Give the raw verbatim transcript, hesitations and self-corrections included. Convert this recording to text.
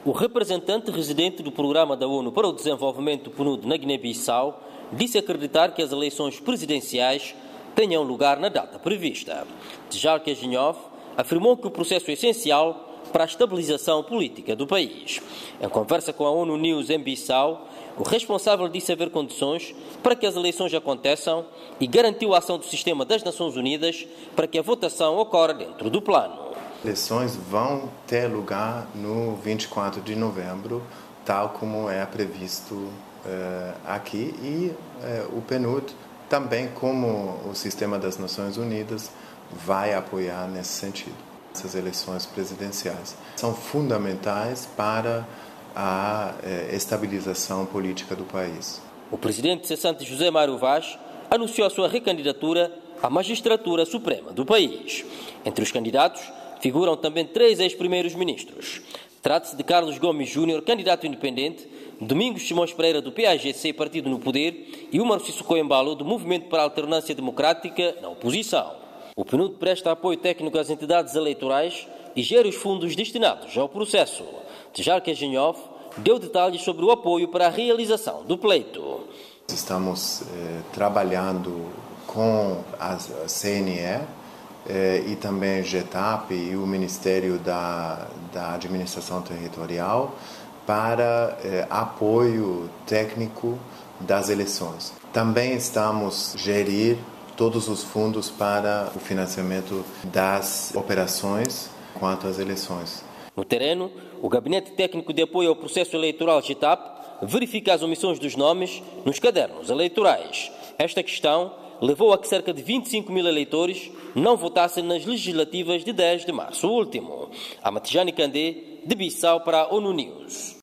O representante residente do Programa da ONU para o Desenvolvimento P N U D na Guiné-Bissau disse acreditar que as eleições presidenciais tenham lugar na data prevista. Tjalka Ginhov afirmou que o processo é essencial para a estabilização política do país. Em conversa com a ONU News em Bissau, o responsável disse haver condições para que as eleições aconteçam e garantiu a ação do sistema das Nações Unidas para que a votação ocorra dentro do plano. As eleições vão ter lugar no vinte e quatro de novembro, tal como é previsto uh, aqui, e uh, o P N U D também, como o sistema das Nações Unidas, vai apoiar nesse sentido. Essas eleições presidenciais são fundamentais para a uh, estabilização política do país. O presidente cessante José Mário Vaz anunciou a sua recandidatura à magistratura suprema do país. Entre os candidatos figuram também três ex-primeiros ministros. Trata-se de Carlos Gomes Júnior, candidato independente, Domingos Simões Pereira, do P A G C, partido no poder, e Umar Sissoko Embalo, do Movimento para a Alternância Democrática, na oposição. O P N U D presta apoio técnico às entidades eleitorais e gera os fundos destinados ao processo. Tjalka Ginhov deu detalhes sobre o apoio para a realização do pleito. Estamos eh, trabalhando com a C N E, e também GETAP e o Ministério da, da Administração Territorial para eh, apoio técnico das eleições. Também estamos a gerir todos os fundos para o financiamento das operações quanto às eleições. No terreno, o Gabinete Técnico de Apoio ao Processo Eleitoral GETAP verifica as omissões dos nomes nos cadernos eleitorais. Esta questão levou a que cerca de vinte e cinco mil eleitores não votassem nas legislativas de dez de março último. Amatijani Kandé, de Bissau, para a ONU News.